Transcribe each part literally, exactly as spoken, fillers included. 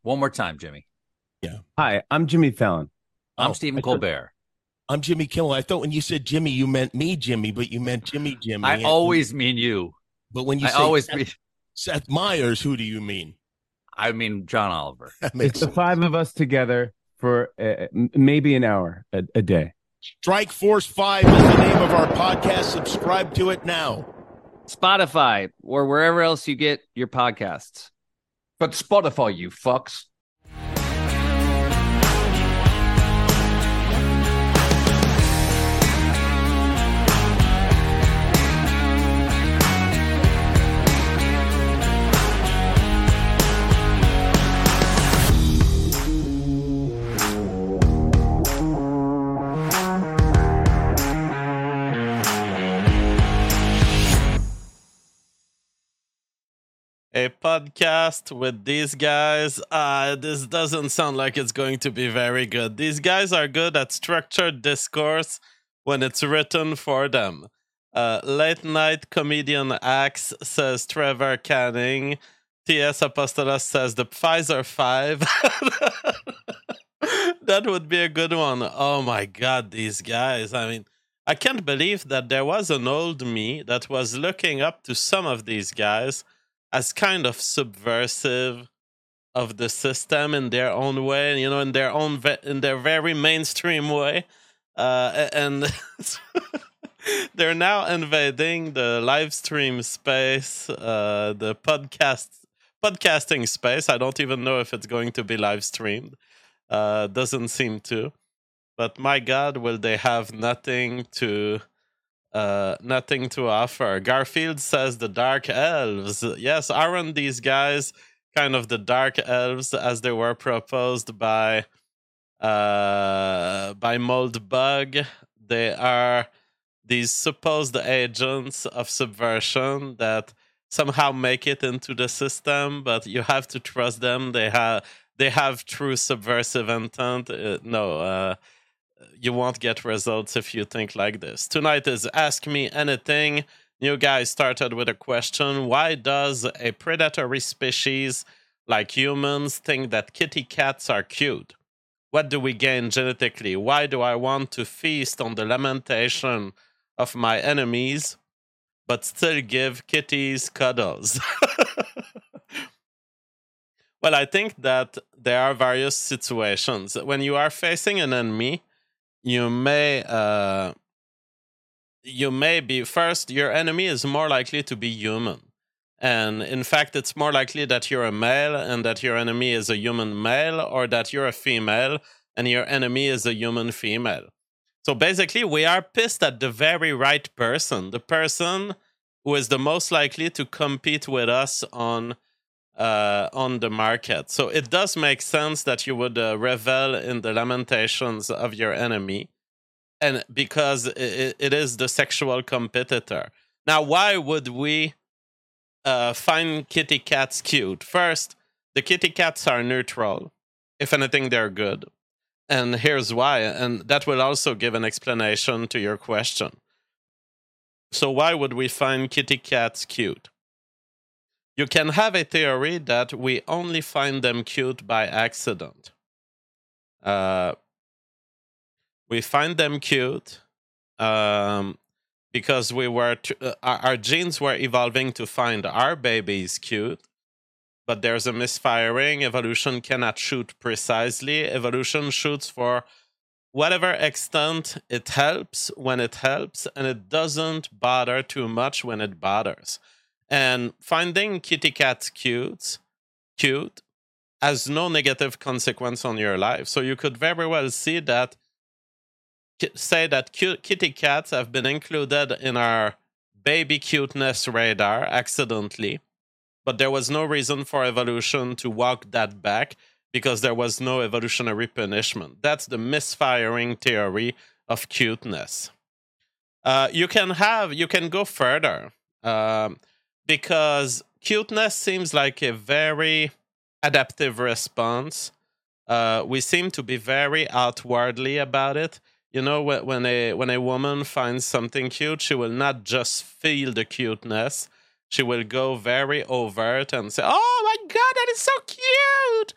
One more time, Jimmy. Yeah. Hi, I'm Jimmy Fallon. I'm Oh, Stephen I thought- Colbert. I'm Jimmy Kimmel. I thought when you said Jimmy, you meant me, Jimmy, but you meant Jimmy, Jimmy. I And- always mean you. But when you I say always Seth, mean. Seth Meyers, who do you mean? I mean John Oliver. That makes It's the sense. five of us together for uh, m- maybe an hour a, a day. Strike Force Five is the name of our podcast. Subscribe to it now. Spotify or wherever else you get your podcasts. But Spotify, you fucks. A podcast with these guys. Uh, this doesn't sound like it's going to be very good. These guys are good at structured discourse when it's written for them. Uh, late night comedian acts, says Trevor Canning. T S Apostolos says the Pfizer Five. That would be a good one. Oh my God, these guys. I mean, I can't believe that there was an old me that was looking up to some of these guys as kind of subversive of the system in their own way, you know, in their own, ve- in their very mainstream way. Uh, and they're now invading the live stream space, uh, the podcast, podcasting space. I don't even know if it's going to be live streamed. Uh, doesn't seem to. But my God, will they have nothing to... Uh, nothing to offer. Garfield says the Dark Elves. Yes, aren't these guys kind of the Dark Elves as they were proposed by uh, by Moldbug? They are these supposed agents of subversion that somehow make it into the system, but you have to trust them. They have they have true subversive intent. Uh, no, uh, you won't get results if you think like this. Tonight is Ask Me Anything. New guy started with a question. Why does a predatory species like humans think that kitty cats are cute? What do we gain genetically? Why do I want to feast on the lamentation of my enemies, but still give kitties cuddles? Well, I think that there are various situations. When you are facing an enemy, you may uh, you may be first. Your enemy is more likely to be human, and in fact, it's more likely that you're a male and that your enemy is a human male, or that you're a female and your enemy is a human female. So basically, we are pissed at the very right person, the person who is the most likely to compete with us on uh, on the market. So it does make sense that you would uh, revel in the lamentations of your enemy, and because it, it is the sexual competitor. Now, why would we uh, find kitty cats cute? First, the kitty cats are neutral. If anything, they're good. And here's why, and that will also give an explanation to your question. So why would we find kitty cats cute? You can have a theory that we only find them cute by accident. Uh, we find them cute um, because we were t- uh, our, our genes were evolving to find our babies cute, but there's a misfiring. Evolution cannot shoot precisely. Evolution shoots for whatever extent it helps when it helps, and it doesn't bother too much when it bothers. And finding kitty cats cute, cute has no negative consequence on your life. So you could very well see that, say that cute kitty cats have been included in our baby cuteness radar accidentally, but there was no reason for evolution to walk that back because there was no evolutionary punishment. That's the misfiring theory of cuteness. Uh, you can have, you can go further. Um, Because cuteness seems like a very adaptive response. Uh, we seem to be very outwardly about it. You know, when a when a woman finds something cute, she will not just feel the cuteness. She will go very overt and say, "Oh my God, that is so cute!"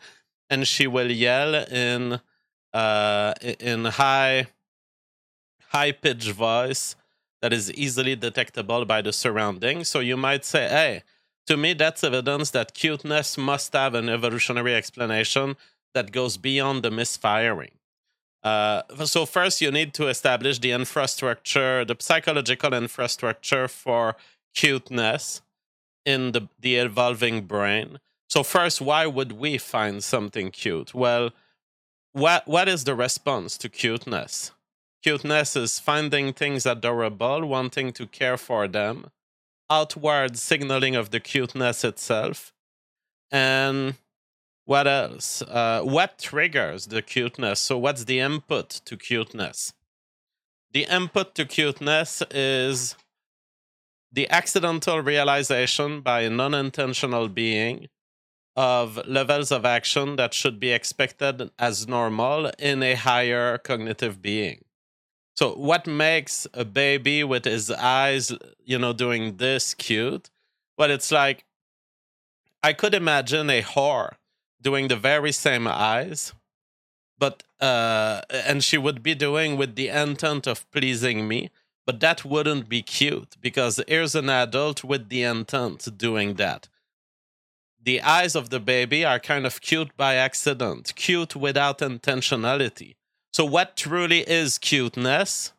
and she will yell in uh, in high high pitched voice that is easily detectable by the surroundings. So you might say, hey, to me, that's evidence that cuteness must have an evolutionary explanation that goes beyond the misfiring. Uh, so first, you need to establish the infrastructure, the psychological infrastructure for cuteness in the, the evolving brain. So first, why would we find something cute? Well, what what is the response to cuteness? Cuteness is finding things adorable, wanting to care for them, outward signaling of the cuteness itself. And what else? Uh, what triggers the cuteness? So what's the input to cuteness? The input to cuteness is the accidental realization by a non-intentional being of levels of action that should be expected as normal in a higher cognitive being. So what makes a baby with his eyes, you know, doing this cute? Well, it's like, I could imagine a whore doing the very same eyes, but uh, and she would be doing with the intent of pleasing me, but that wouldn't be cute because here's an adult with the intent doing that. The eyes of the baby are kind of cute by accident, cute without intentionality. So what truly is cuteness?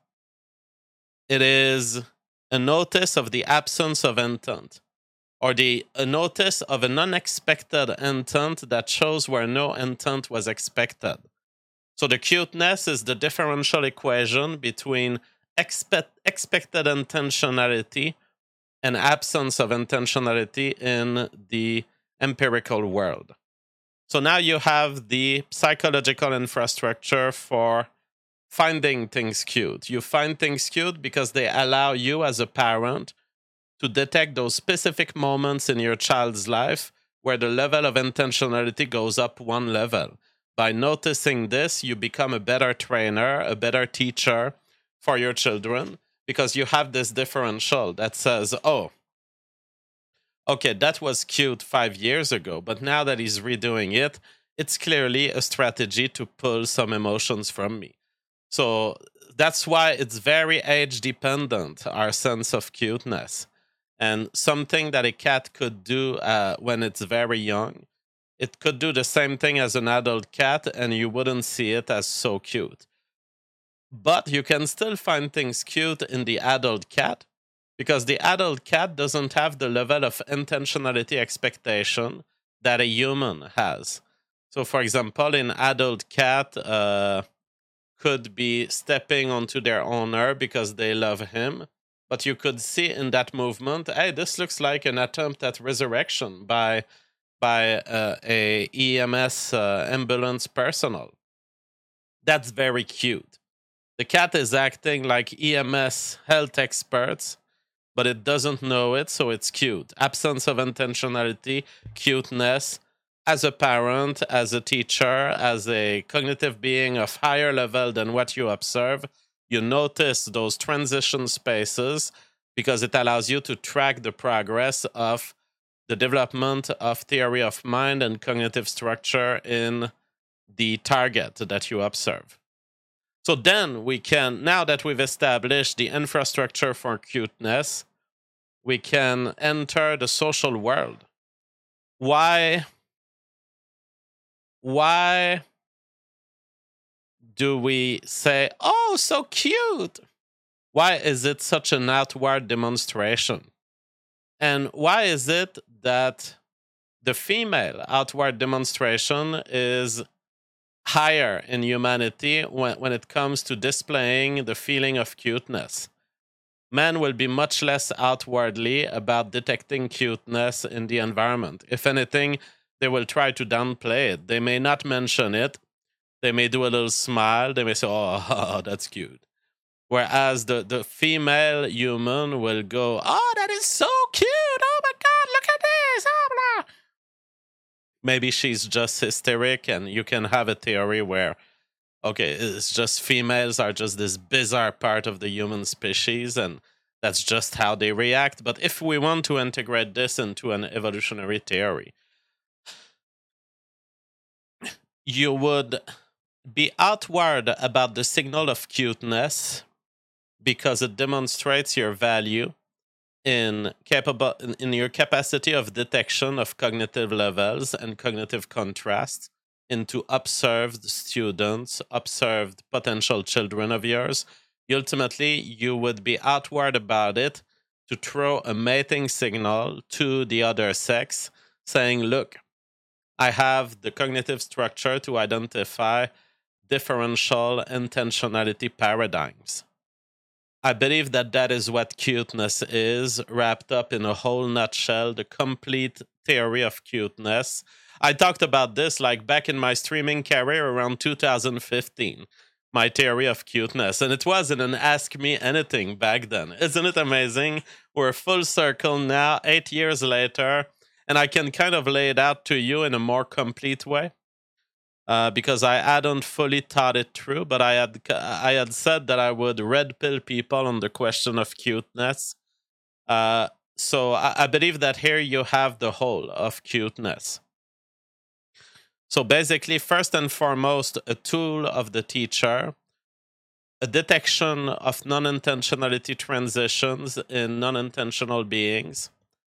It is a notice of the absence of intent, or the a notice of an unexpected intent that shows where no intent was expected. So the cuteness is the differential equation between expect, expected intentionality and absence of intentionality in the empirical world. So now you have the psychological infrastructure for finding things cute. You find things cute because they allow you as a parent to detect those specific moments in your child's life where the level of intentionality goes up one level. By noticing this, you become a better trainer, a better teacher for your children because you have this differential that says, oh, okay, that was cute five years ago, but now that he's redoing it, it's clearly a strategy to pull some emotions from me. So that's why it's very age-dependent, our sense of cuteness. And something that a cat could do uh, when it's very young, it could do the same thing as an adult cat, and you wouldn't see it as so cute. But you can still find things cute in the adult cat, because the adult cat doesn't have the level of intentionality expectation that a human has. So, for example, an adult cat uh, could be stepping onto their owner because they love him, but you could see in that movement, hey, this looks like an attempt at resurrection by by uh, a E M S uh, ambulance personnel. That's very cute. The cat is acting like E M S health experts, but it doesn't know it, so it's cute. Absence of intentionality, cuteness. As a parent, as a teacher, as a cognitive being of higher level than what you observe, you notice those transition spaces because it allows you to track the progress of the development of theory of mind and cognitive structure in the target that you observe. So then we can, now that we've established the infrastructure for cuteness, we can enter the social world. Why, why do we say, oh, so cute? Why is it such an outward demonstration? And why is it that the female outward demonstration is higher in humanity when, when it comes to displaying the feeling of cuteness? Men will be much less outwardly about detecting cuteness in the environment. If anything, they will try to downplay it. They may not mention it. They may do a little smile. They may say, oh, that's cute. Whereas the, the female human will go, oh, that is so cute. Oh, my God, look at this. Oh, blah. Maybe she's just hysteric, and you can have a theory where, okay, it's just females are just this bizarre part of the human species, and that's just how they react. But if we want to integrate this into an evolutionary theory, you would be outward about the signal of cuteness because it demonstrates your value in capable in, in your capacity of detection of cognitive levels and cognitive contrasts into observed students, observed potential children of yours. Ultimately, you would be outward about it to throw a mating signal to the other sex, saying, look, I have the cognitive structure to identify differential intentionality paradigms. I believe that that is what cuteness is, wrapped up in a whole nutshell, the complete theory of cuteness. I talked about this like back in my streaming career around two thousand fifteen, my theory of cuteness, and it wasn't an Ask Me Anything back then. Isn't it amazing? We're full circle now, eight years later, and I can kind of lay it out to you in a more complete way. Uh, because I hadn't fully thought it through, but I had I had said that I would red pill people on the question of cuteness. Uh, so I, I believe that here you have the whole of cuteness. So basically, first and foremost, a tool of the teacher, a detection of non-intentionality transitions in non-intentional beings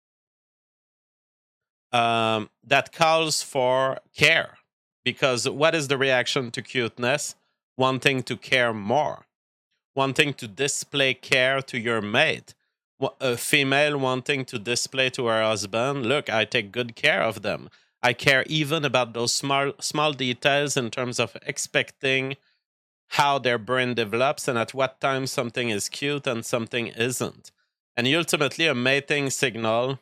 um, that calls for care. Because what is the reaction to cuteness? Wanting to care more. Wanting to display care to your mate. A female wanting to display to her husband, look, I take good care of them. I care even about those small, small details in terms of expecting how their brain develops and at what time something is cute and something isn't. And ultimately, a mating signal,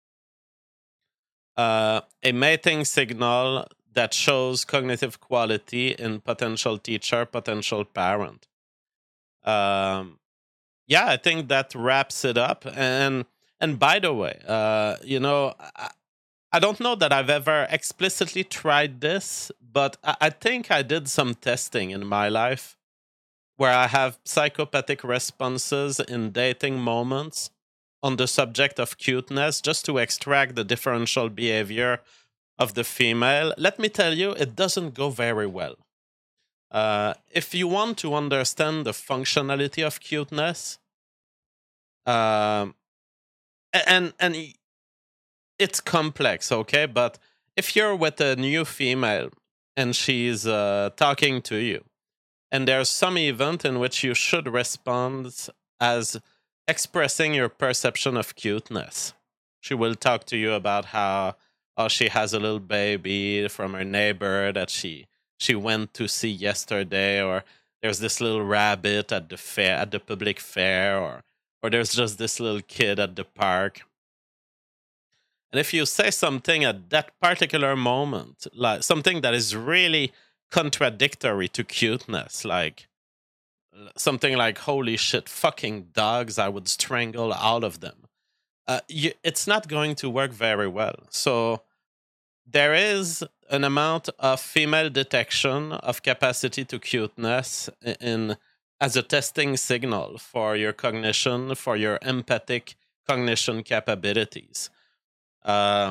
uh, a mating signal that shows cognitive quality in potential teacher, potential parent. Um, yeah, I think that wraps it up. And and by the way, uh, you know, I, I don't know that I've ever explicitly tried this, but I, I think I did some testing in my life where I have psychopathic responses in dating moments on the subject of cuteness, just to extract the differential behavior of the female. Let me tell you, it doesn't go very well. Uh, if you want to understand the functionality of cuteness, uh, and and it's complex, okay? But if you're with a new female and she's uh, talking to you, and there's some event in which you should respond as expressing your perception of cuteness, she will talk to you about how oh, she has a little baby from her neighbor that she she went to see yesterday, or there's this little rabbit at the fair, at the public fair, or or there's just this little kid at the park. And if you say something at that particular moment, like something that is really contradictory to cuteness, like something like "Holy shit, fucking dogs! I would strangle all of them." Uh, you, it's not going to work very well. So there is an amount of female detection of capacity to cuteness in, in as a testing signal for your cognition, for your empathic cognition capabilities. Uh,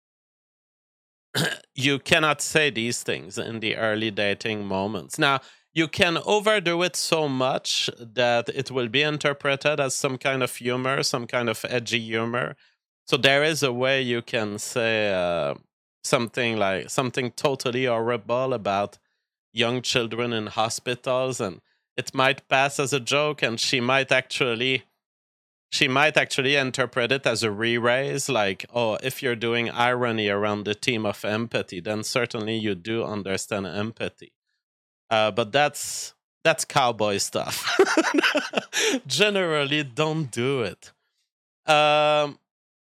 you cannot say these things in the early dating moments. Now, you can overdo it so much that it will be interpreted as some kind of humor, some kind of edgy humor. So there is a way you can say uh, something like something totally horrible about young children in hospitals, and it might pass as a joke, and she might actually she might actually interpret it as a re-raise, like, oh, if you're doing irony around the theme of empathy, then certainly you do understand empathy. Uh, but that's that's cowboy stuff. Generally, don't do it. Um,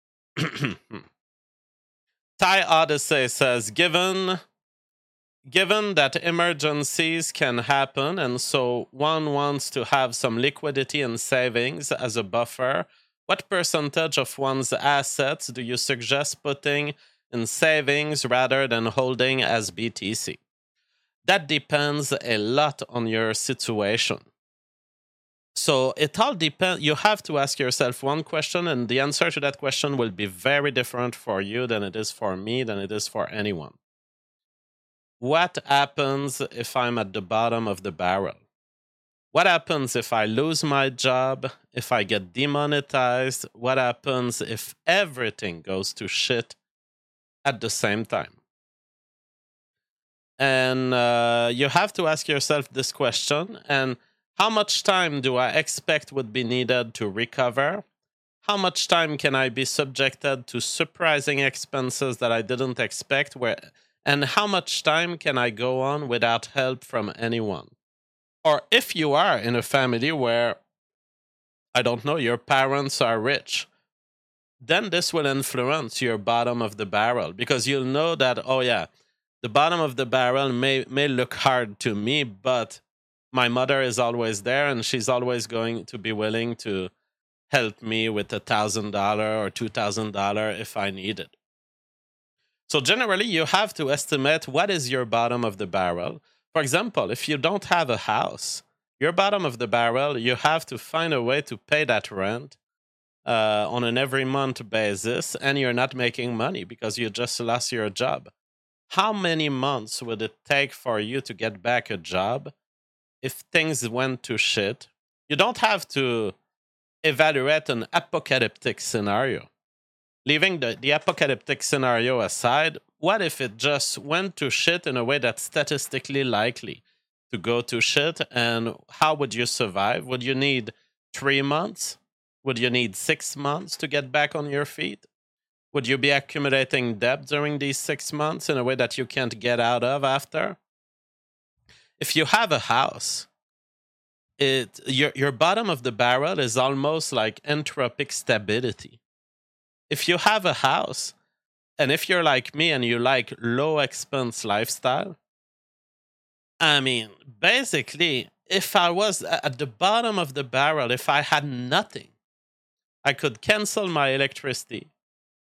Thai Odyssey says, given given that emergencies can happen, and so one wants to have some liquidity and savings as a buffer, what percentage of one's assets do you suggest putting in savings rather than holding as B T C? That depends a lot on your situation. So it all depends. You have to ask yourself one question, and the answer to that question will be very different for you than it is for me, than it is for anyone. what happens if I'm at the bottom of the barrel? What happens if I lose my job, if I get demonetized? What happens if everything goes to shit at the same time? And uh, you have to ask yourself this question. And how much time do I expect would be needed to recover? How much time can I be subjected to surprising expenses that I didn't expect? Where, and how much time can I go on without help from anyone? Or if you are in a family where, I don't know, your parents are rich, then this will influence your bottom of the barrel, because you'll know that, oh yeah, the bottom of the barrel may, may look hard to me, but my mother is always there and she's always going to be willing to help me with a thousand dollar or two thousand dollar if I need it. So generally, you have to estimate what is your bottom of the barrel. For example, if you don't have a house, your bottom of the barrel, you have to find a way to pay that rent uh, on an every month basis, and you're not making money because you just lost your job. How many months would it take for you to get back a job if things went to shit? You don't have to evaluate an apocalyptic scenario. Leaving the, the apocalyptic scenario aside, what if it just went to shit in a way that's statistically likely to go to shit? And how would you survive? Would you need three months? Would you need six months to get back on your feet? Would you be accumulating debt during these six months in a way that you can't get out of after? If you have a house, it your your bottom of the barrel is almost like entropic stability. If you have a house, and if you're like me and you like low expense lifestyle, I mean, basically, if I was at the bottom of the barrel, if I had nothing, I could cancel my electricity.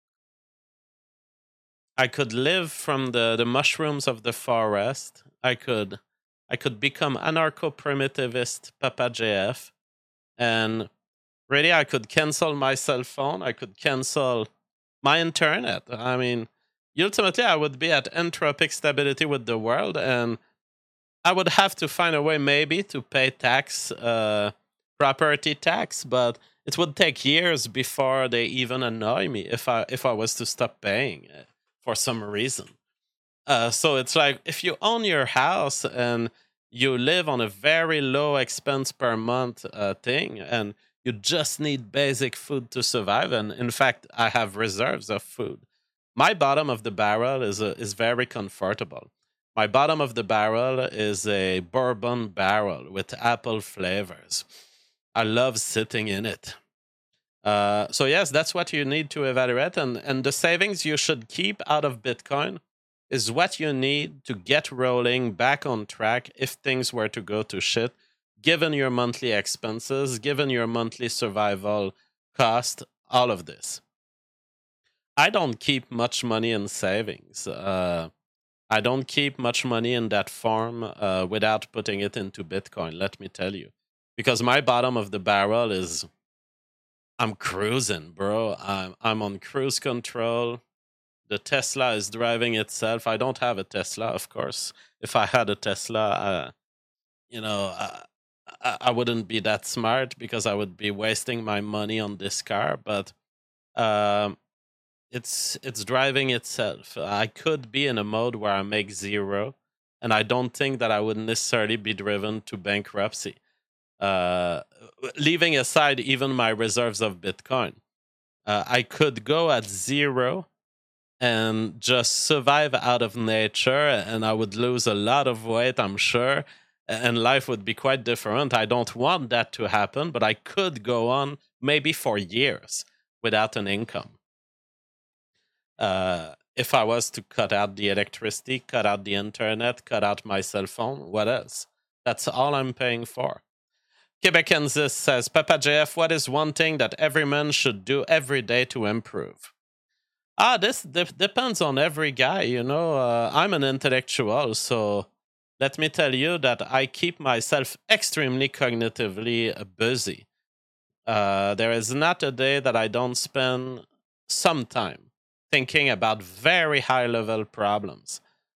I could live from the, the mushrooms of the forest. I could I could become anarcho-primitivist Papa J F. And really, I could cancel my cell phone. I could cancel my internet. I mean, ultimately, I would be at entropic stability with the world, and I would have to find a way maybe to pay tax, uh, property tax, but it would take years before they even annoy me if I if I was to stop paying it for some reason. Uh, so it's like, if you own your house and you live on a very low expense per month uh, thing, and you just need basic food to survive, and in fact, I have reserves of food, my bottom of the barrel is a, is very comfortable. My bottom of the barrel is a bourbon barrel with apple flavors. I love sitting in it. Uh, so yes, that's what you need to evaluate, and, and the savings you should keep out of Bitcoin is what you need to get rolling back on track if things were to go to shit, given your monthly expenses, given your monthly survival cost, all of this. I don't keep much money in savings. Uh, I don't keep much money in that form uh, without putting it into Bitcoin, let me tell you. Because my bottom of the barrel is, I'm cruising, bro. I'm, I'm on cruise control. The Tesla is driving itself. I don't have a Tesla, of course. If I had a Tesla, uh, you know, I, I wouldn't be that smart because I would be wasting my money on this car. But um, it's it's driving itself. I could be in a mode where I make zero, and I don't think that I would necessarily be driven to bankruptcy. Uh, leaving aside even my reserves of Bitcoin, uh, I could go at zero and just survive out of nature, and I would lose a lot of weight, I'm sure, and life would be quite different. I don't want that to happen, but I could go on maybe for years without an income. Uh, if I was to cut out the electricity, cut out the internet, cut out my cell phone, what else? That's all I'm paying for. Quebecensis says, Papa J F, what is one thing that every man should do every day to improve? Ah, this de- depends on every guy, you know. Uh, I'm an intellectual, so let me tell you that I keep myself extremely cognitively busy. Uh, there is not a day that I don't spend some time thinking about very high-level problems.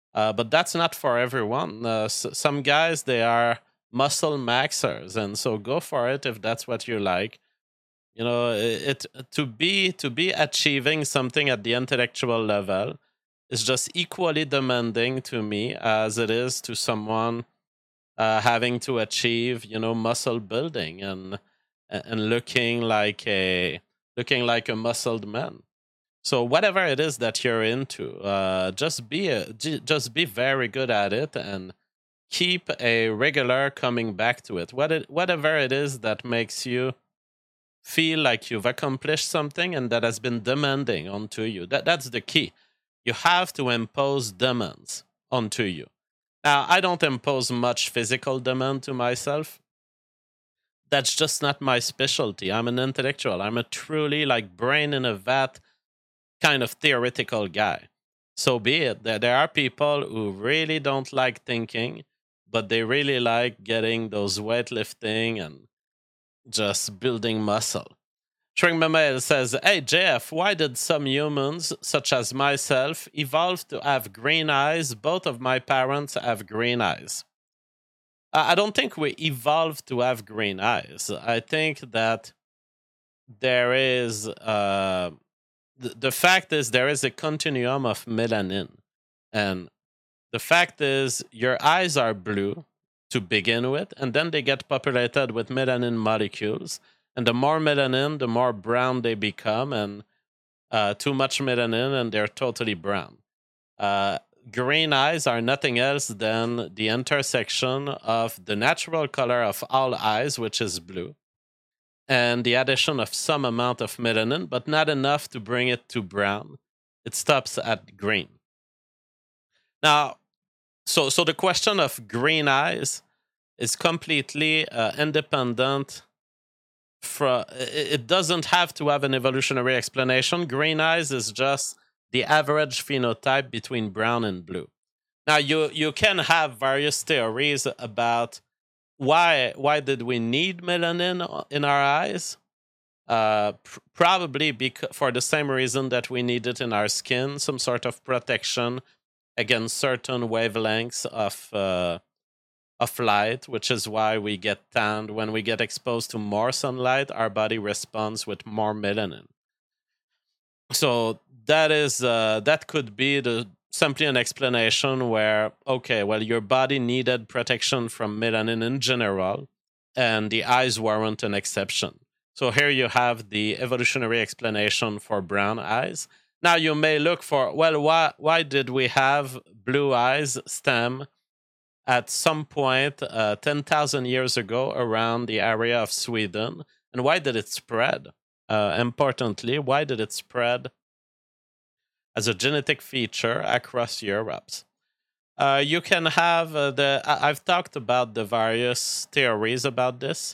Uh, but that's not for everyone. Uh, s- some guys, they are muscle maxers, and so go for it if that's what you like. You know, it, it to be to be achieving something at the intellectual level is just equally demanding to me as it is to someone uh, having to achieve, you know, muscle building and and looking like a looking like a muscled man. So whatever it is that you're into, uh, just be a, j- just be very good at it and keep a regular coming back to it. What it, whatever it is that makes you feel like you've accomplished something and that has been demanding onto you. That that's the key. You have to impose demands onto you. Now, I don't impose much physical demand to myself. That's just not my specialty. I'm an intellectual. I'm a truly like brain in a vat kind of theoretical guy. So be it. There, there are people who really don't like thinking, but they really like getting those weightlifting and just building muscle. Shrink Mamel says, hey, J F, why did some humans, such as myself, evolve to have green eyes? Both of my parents have green eyes. I don't think we evolved to have green eyes. I think that there is, uh, the, the fact is, there is a continuum of melanin. And the fact is, your eyes are blue to begin with, and then they get populated with melanin molecules. And the more melanin, the more brown they become, and uh, too much melanin, and they're totally brown. Uh, green eyes are nothing else than the intersection of the natural color of all eyes, which is blue, and the addition of some amount of melanin, but not enough to bring it to brown. It stops at green. Now, so so the question of green eyes is completely uh, independent. From, it doesn't have to have an evolutionary explanation. Green eyes is just the average phenotype between brown and blue. Now, you you can have various theories about why why did we need melanin in our eyes. Uh, pr- probably because for the same reason that we need it in our skin, some sort of protection against certain wavelengths of uh, of light, which is why we get tanned. When we get exposed to more sunlight, our body responds with more melanin. So that is uh, that could be the simply an explanation where, okay, well, your body needed protection from melanin in general, and the eyes weren't an exception. So here you have the evolutionary explanation for brown eyes. Now you may look for, well, why why did we have blue eyes stem at some point uh, ten thousand years ago around the area of Sweden? And why did it spread? Uh, importantly, why did it spread as a genetic feature across Europe? Uh, you can have uh, the... I- I've talked about the various theories about this.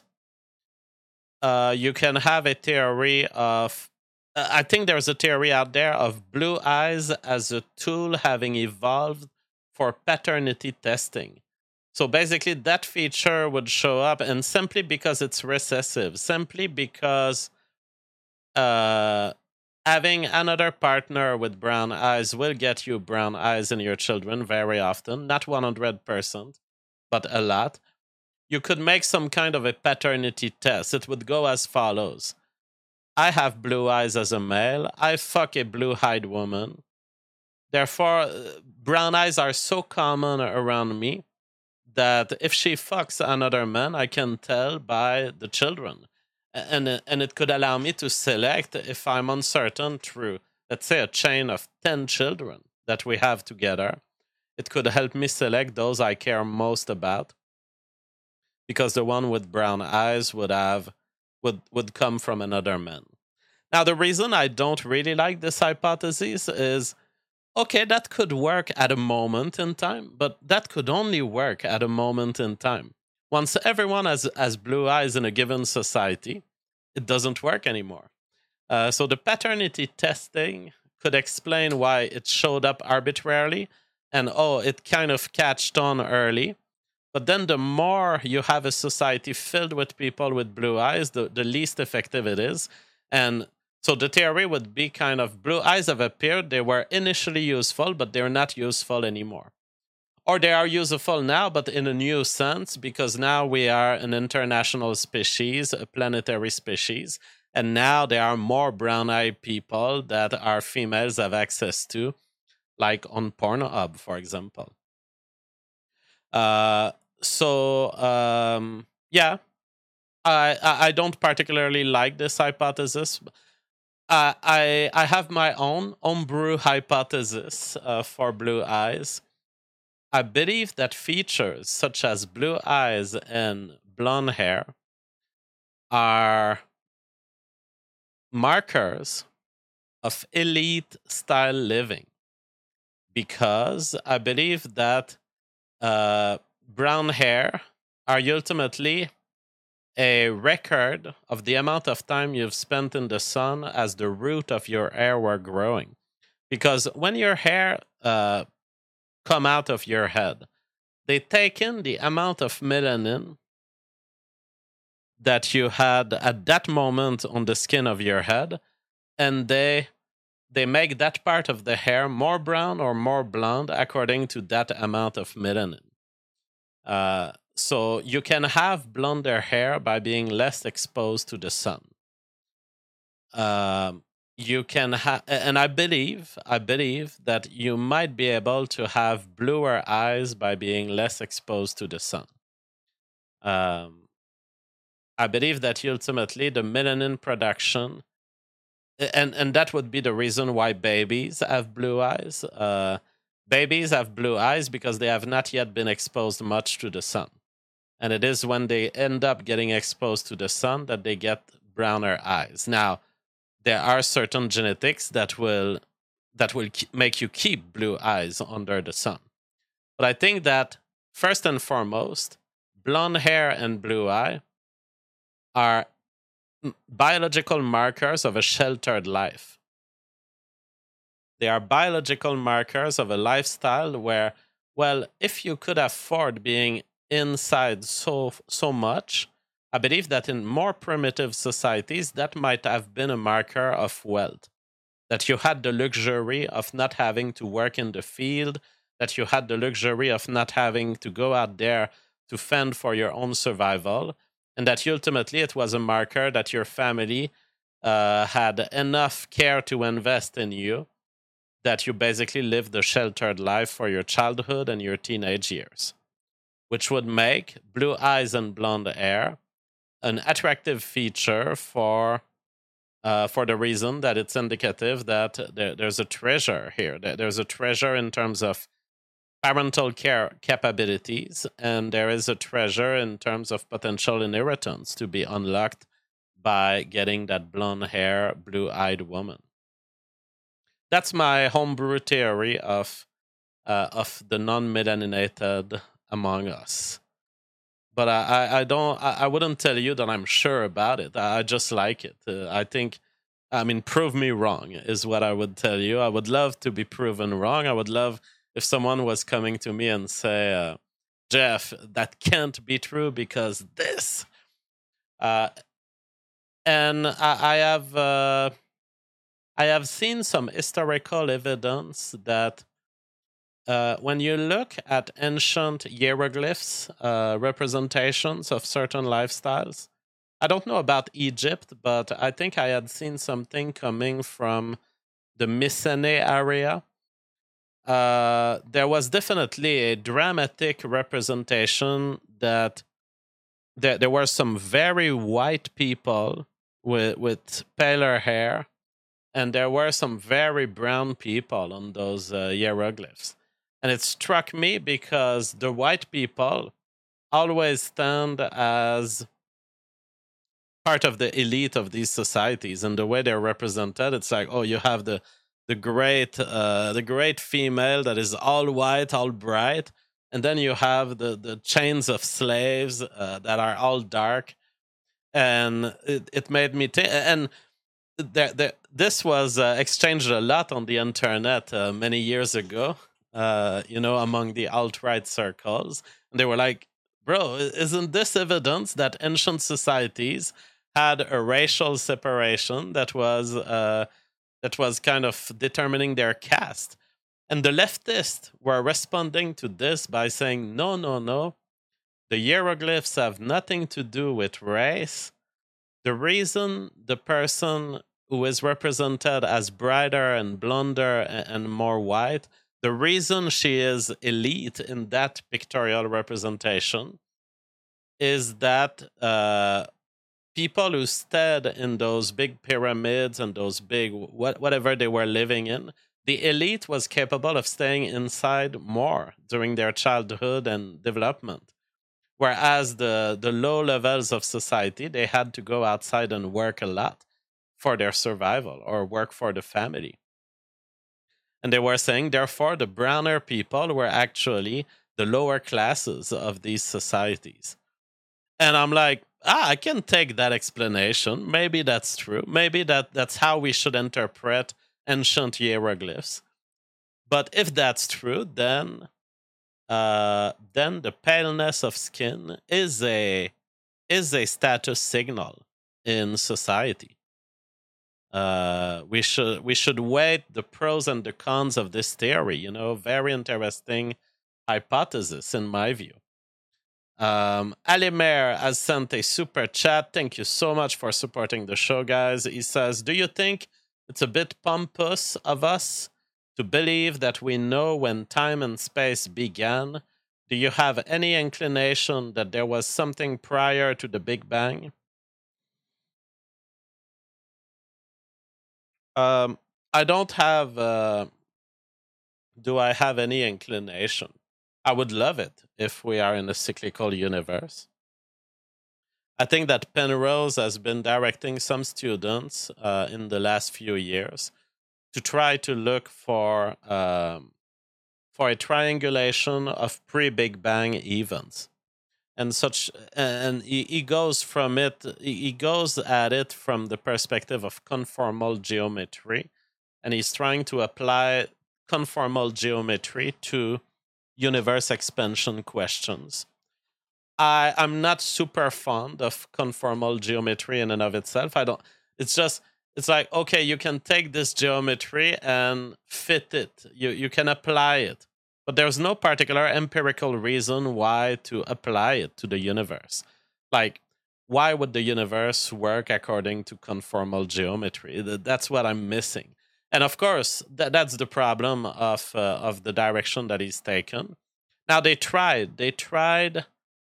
Uh, you can have a theory of... Uh, I think there's a theory out there of blue eyes as a tool having evolved for paternity testing. So basically, that feature would show up, and simply because it's recessive, simply because uh, having another partner with brown eyes will get you brown eyes in your children very often, not one hundred percent, but a lot. You could make some kind of a paternity test. It would go as follows. I have blue eyes as a male. I fuck a blue-eyed woman. Therefore, uh, brown eyes are so common around me that if she fucks another man, I can tell by the children. And, and it could allow me to select if I'm uncertain through, let's say, a chain of ten children that we have together. It could help me select those I care most about, because the one with brown eyes would have would, would come from another man. Now, the reason I don't really like this hypothesis is, okay, that could work at a moment in time, but that could only work at a moment in time. Once everyone has, has blue eyes in a given society, it doesn't work anymore. Uh, so the paternity testing could explain why it showed up arbitrarily, and oh, it kind of catched on early. But then the more you have a society filled with people with blue eyes, the, the least effective it is. And so the theory would be kind of blue eyes have appeared. They were initially useful, but they're not useful anymore. or they are useful now, but in a new sense, because now we are an international species, a planetary species, and now there are more brown-eyed people that our females have access to, like on Pornhub, for example. Uh, so, um, yeah, I, I I don't particularly like this hypothesis. Uh, I I have my own homebrew hypothesis uh, for blue eyes. I believe that features such as blue eyes and blonde hair are markers of elite style living, because I believe that uh, brown hair are ultimately a record of the amount of time you've spent in the sun as the root of your hair were growing. Because when your hair uh, come out of your head, they take in the amount of melanin that you had at that moment on the skin of your head, and they they make that part of the hair more brown or more blonde according to that amount of melanin. Uh, so you can have blonder hair by being less exposed to the sun. Um, you can have, and I believe, I believe that you might be able to have bluer eyes by being less exposed to the sun. Um, I believe that ultimately the melanin production, and and that would be the reason why babies have blue eyes. Uh, babies have blue eyes because they have not yet been exposed much to the sun, and it is when they end up getting exposed to the sun that they get browner eyes. Now, there are certain genetics that will that will ke- make you keep blue eyes under the sun, but I think that first and foremost, blonde hair and blue eye are biological markers of a sheltered life. They are biological markers of a lifestyle where, well, if you could afford being inside so so much, I believe that in more primitive societies, that might have been a marker of wealth. That you had the luxury of not having to work in the field, that you had the luxury of not having to go out there to fend for your own survival, and that ultimately it was a marker that your family uh, had enough care to invest in you, that you basically lived a sheltered life for your childhood and your teenage years, which would make blue eyes and blonde hair an attractive feature for uh, for the reason that it's indicative that there, there's a treasure here. There's a treasure in terms of parental care capabilities, and there is a treasure in terms of potential inheritance to be unlocked by getting that blonde hair, blue-eyed woman. That's my homebrew theory of uh, of the non-melaninated among us. But I, I, I don't. I, I wouldn't tell you that I'm sure about it. I, I just like it. Uh, I think. I mean, prove me wrong is what I would tell you. I would love to be proven wrong. I would love if someone was coming to me and say, uh, Jeff, that can't be true because this. Uh, and I, I have uh, I have seen some historical evidence that uh, when you look at ancient hieroglyphs, uh, representations of certain lifestyles, I don't know about Egypt, but I think I had seen something coming from the Mycenae area. Uh, there was definitely a dramatic representation that there, there were some very white people with, with paler hair, and there were some very brown people on those uh, hieroglyphs. And it struck me because the white people always stand as part of the elite of these societies, and the way they're represented, it's like, oh, you have the the great uh, the great female that is all white, all bright, and then you have the, the chains of slaves uh, that are all dark, and it, it made me think. And there, there, this was uh, exchanged a lot on the internet uh, many years ago, uh, you know, among the alt-right circles, and they were like, bro, isn't this evidence that ancient societies had a racial separation that was uh, that was kind of determining their caste? And the leftists were responding to this by saying, no, no, no. The hieroglyphs have nothing to do with race. The reason the person who is represented as brighter and blonder and more white, the reason she is elite in that pictorial representation is that uh, people who stayed in those big pyramids and those big what, whatever they were living in, the elite was capable of staying inside more during their childhood and development. Whereas the, the low levels of society, they had to go outside and work a lot for their survival or work for the family. And they were saying, therefore, the browner people were actually the lower classes of these societies. And I'm like, ah, I can take that explanation. Maybe that's true. Maybe that, that's how we should interpret ancient hieroglyphs. But if that's true, then uh, then the paleness of skin is a is a status signal in society. Uh, we should we should weigh the pros and the cons of this theory. You know, very interesting hypothesis in my view. Um, Alimer has sent a super chat. Thank you so much for supporting the show, guys. He says, do you think it's a bit pompous of us to believe that we know when time and space began? Do you have any inclination that there was something prior to the Big Bang? Um, I don't have... Uh, do I have any inclination? I would love it if we are in a cyclical universe. I think that Penrose has been directing some students uh, in the last few years to try to look for um, for a triangulation of pre-Big Bang events, and such. And he, he goes from it. He goes at it from the perspective of conformal geometry, and he's trying to apply conformal geometry to universe expansion questions. I I'm not super fond of conformal geometry in and of itself. I don't. It's just. It's like, okay, you can take this geometry and fit it. You you can apply it. But there's no particular empirical reason why to apply it to the universe. Like, why would the universe work according to conformal geometry? That's what I'm missing. And of course, that, that's the problem of uh, of the direction that he's taken. Now, they tried. They tried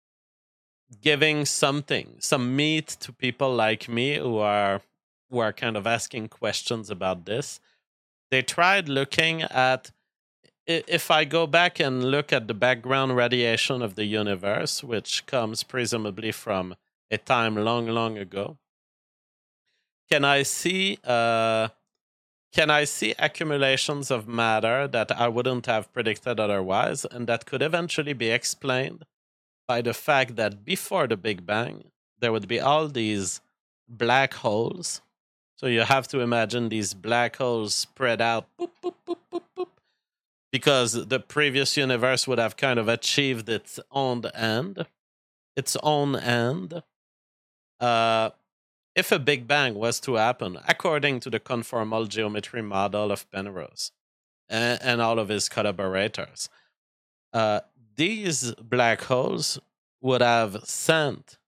giving something, some meat to people like me who are... who are kind of asking questions about this. They tried looking at, if I go back and look at the background radiation of the universe, which comes presumably from a time long, long ago, can I see uh, can I see accumulations of matter that I wouldn't have predicted otherwise, and that could eventually be explained by the fact that before the Big Bang, there would be all these black holes. So you have to imagine these black holes spread out, boop, boop, boop, boop, boop, because the previous universe would have kind of achieved its own end. Its own end. Uh, if a Big Bang was to happen, according to the conformal geometry model of Penrose and, and all of his collaborators, uh, these black holes would have sent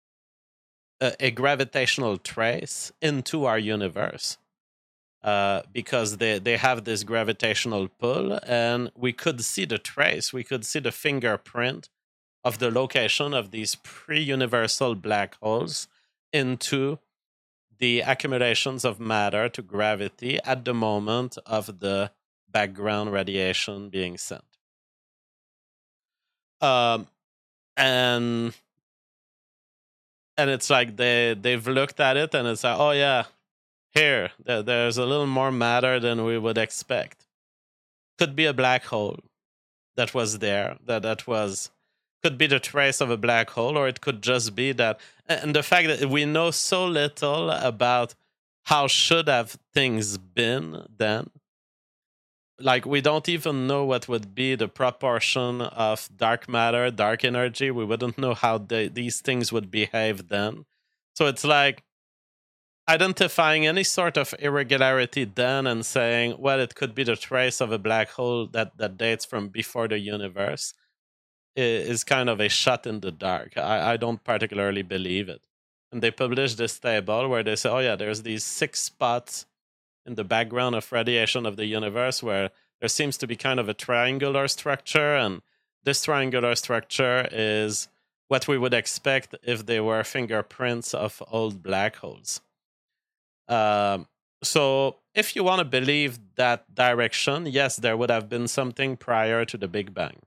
A, a gravitational trace into our universe uh, because they, they have this gravitational pull, and we could see the trace, we could see the fingerprint of the location of these pre-universal black holes into the accumulations of matter to gravity at the moment of the background radiation being sent. Um, and... And it's like they, they've looked at it and it's like, oh yeah, here, there, there's a little more matter than we would expect. Could be a black hole that was there, that, that was, could be the trace of a black hole, or it could just be that, and the fact that we know so little about how should have things been then. Like, we don't even know what would be the proportion of dark matter, dark energy. We wouldn't know how they, these things would behave then. So it's like, identifying any sort of irregularity then and saying, well, it could be the trace of a black hole that, that dates from before the universe is kind of a shot in the dark. I, I don't particularly believe it. And they published this table where they say, oh yeah, there's these six spots in the background of radiation of the universe where there seems to be kind of a triangular structure, and this triangular structure is what we would expect if they were fingerprints of old black holes. Um, so if you want to believe that direction, yes, there would have been something prior to the Big Bang.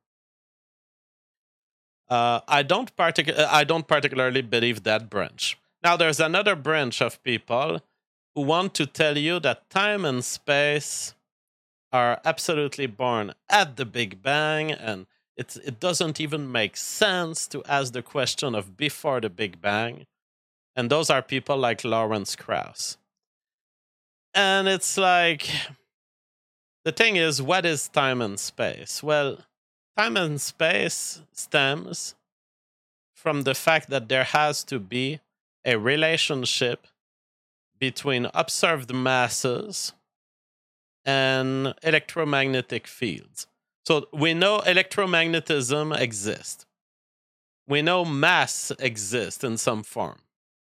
Uh, I don't partic- I don't particularly believe that branch. Now, there's another branch of people who want to tell you that time and space are absolutely born at the Big Bang, and it's, it doesn't even make sense to ask the question of before the Big Bang. And those are people like Lawrence Krauss. And it's like, the thing is, what is time and space? Well, time and space stems from the fact that there has to be a relationship between observed masses and electromagnetic fields. So we know electromagnetism exists. We know mass exists in some form.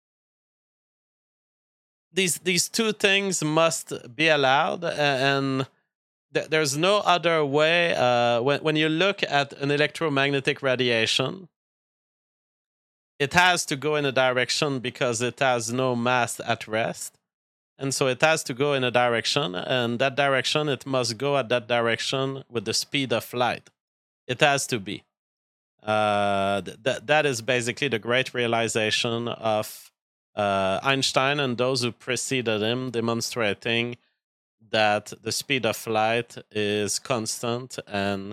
These these two things must be allowed, and th- there's no other way. Uh, when when you look at an electromagnetic radiation, it has to go in a direction because it has no mass at rest, and so it has to go in a direction, and that direction it must go at that direction with the speed of light. It has to be. Uh, th- that that is basically the great realization of Uh, Einstein and those who preceded him, demonstrating that the speed of light is constant and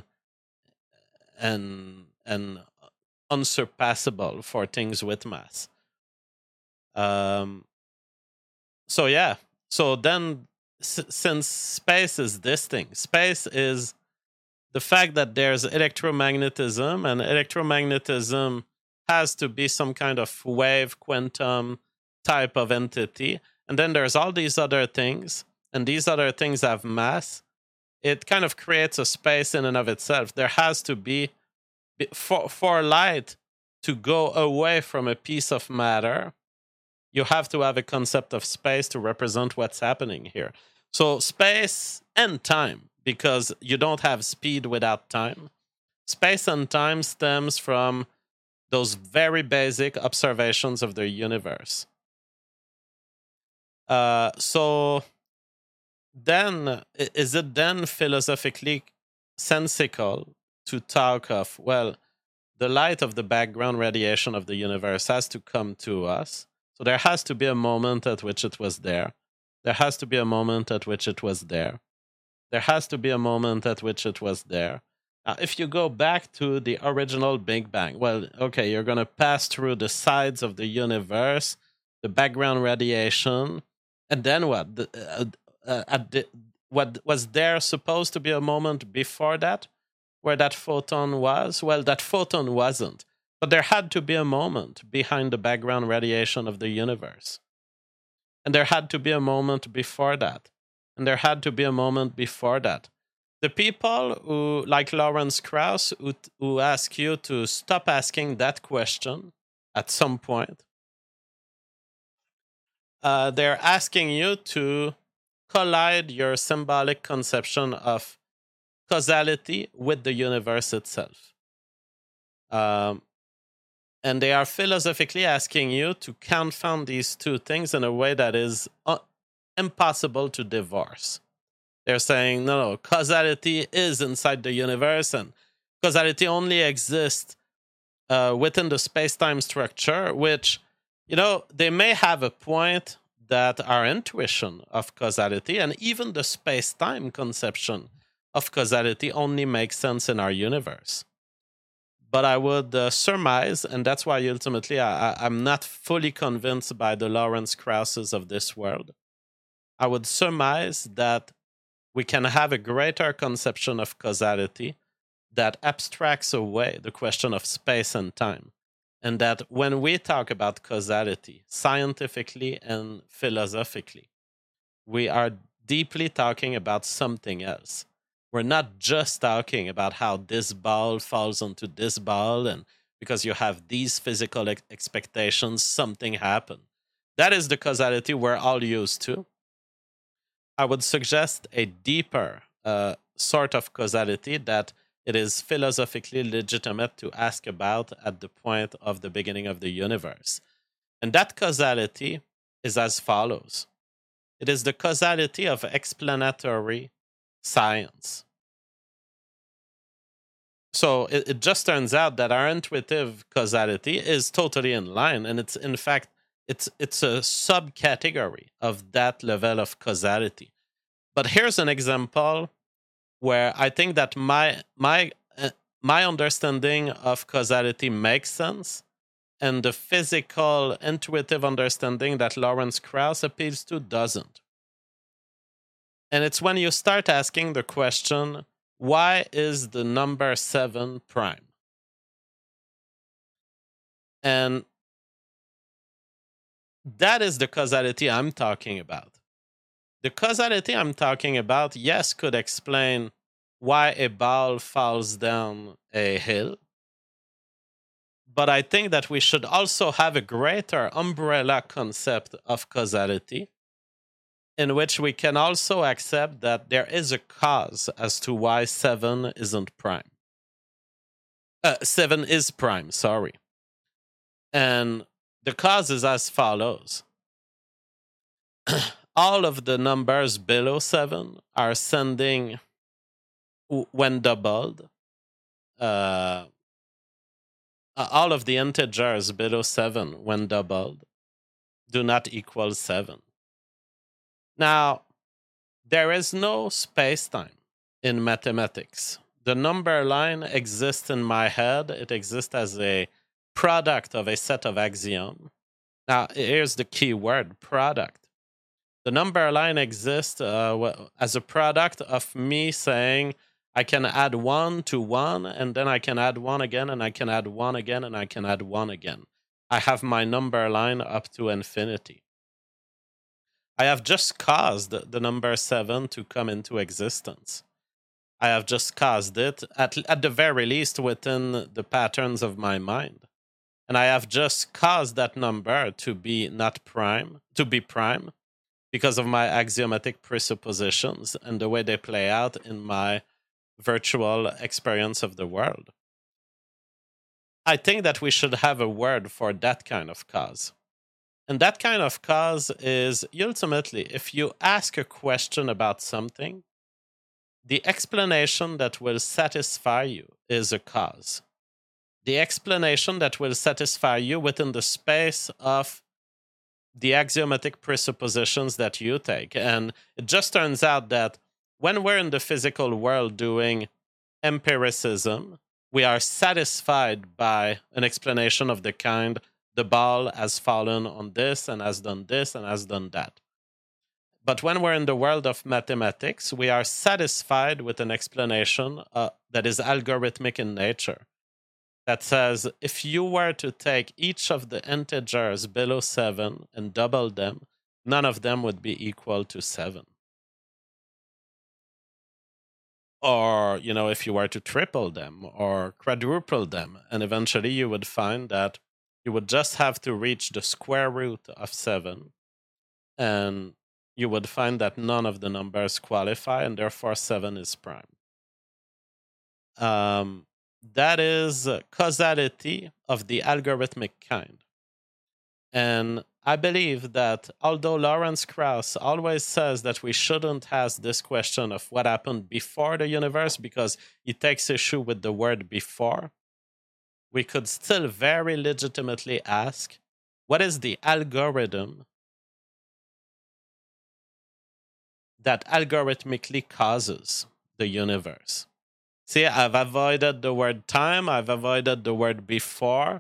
and and unsurpassable for things with mass. Um. So yeah. So then, s- since space is this thing, space is the fact that there's electromagnetism, and electromagnetism has to be some kind of wave quantum type of entity, and then there's all these other things, and these other things have mass. It kind of creates a space in and of itself. There has to be, for, for light to go away from a piece of matter, you have to have a concept of space to represent what's happening here. So space and time, because you don't have speed without time. Space and time stems from those very basic observations of the universe. Uh, so then, is it then philosophically sensical to talk of, well, the light of the background radiation of the universe has to come to us. So there has to be a moment at which it was there. There has to be a moment at which it was there. There has to be a moment at which it was there. Now, if you go back to the original Big Bang, well, okay, you're going to pass through the sides of the universe, the background radiation, and then what? The, uh, uh, at the, what was there supposed to be a moment before that, where that photon was? Well, that photon wasn't. But there had to be a moment behind the background radiation of the universe. And there had to be a moment before that. And there had to be a moment before that. The people who, like Lawrence Krauss, who, who ask you to stop asking that question at some point, uh, they're asking you to collide your symbolic conception of causality with the universe itself. Um, and they are philosophically asking you to confound these two things in a way that is uh, impossible to divorce. They're saying, no, no, causality is inside the universe, and causality only exists uh, within the space-time structure, which, you know, they may have a point that our intuition of causality and even the space-time conception of causality only makes sense in our universe. But I would uh, surmise, and that's why ultimately I, I, I'm not fully convinced by the Lawrence Krausses of this world. I would surmise that we can have a greater conception of causality that abstracts away the question of space and time and that when we talk about causality, scientifically and philosophically, we are deeply talking about something else. We're not just talking about how this ball falls onto this ball, and because you have these physical ex- expectations, something happened. That is the causality we're all used to. I would suggest a deeper uh, sort of causality that it is philosophically legitimate to ask about at the point of the beginning of the universe. And that causality is as follows. It is the causality of explanatory science. So it, it just turns out that our intuitive causality is totally in line, and it's in fact it's it's a subcategory of that level of causality. But here's an example where I think that my my uh, my understanding of causality makes sense, and the physical intuitive understanding that Lawrence Krauss appeals to doesn't. And it's when you start asking the question, why is the number seven prime? And that is the causality I'm talking about. The causality I'm talking about, yes, could explain why a ball falls down a hill. But I think that we should also have a greater umbrella concept of causality, in which we can also accept that there is a cause as to why seven isn't prime. Uh, seven is prime, sorry. And the cause is as follows. All of the numbers below seven are sending, when doubled, uh, all of the integers below seven, when doubled, do not equal seven. Now, there is no space-time in mathematics. The number line exists in my head. It exists as a product of a set of axioms. Now, here's the key word, product. The number line exists uh, as a product of me saying I can add one to one, and then I can add one again, and I can add one again, and I can add one again. I have my number line up to infinity. I have just caused the number seven to come into existence. I have just caused it, at, at the very least, within the patterns of my mind. And I have just caused that number to be not prime, to be prime, because of my axiomatic presuppositions and the way they play out in my virtual experience of the world. I think that we should have a word for that kind of cause. And that kind of cause is ultimately, if you ask a question about something, the explanation that will satisfy you is a cause. The explanation that will satisfy you within the space of the axiomatic presuppositions that you take. And it just turns out that when we're in the physical world doing empiricism, we are satisfied by an explanation of the kind, the ball has fallen on this and has done this and has done that. But when we're in the world of mathematics, we are satisfied with an explanation uh, that is algorithmic in nature. That says, if you were to take each of the integers below seven and double them, none of them would be equal to seven. Or, you know, if you were to triple them or quadruple them, and eventually you would find that you would just have to reach the square root of seven, and you would find that none of the numbers qualify, and therefore seven is prime. Um... That is causality of the algorithmic kind. And I believe that although Lawrence Krauss always says that we shouldn't ask this question of what happened before the universe because he takes issue with the word before, we could still very legitimately ask, what is the algorithm that algorithmically causes the universe? See, I've avoided the word time. I've avoided the word before.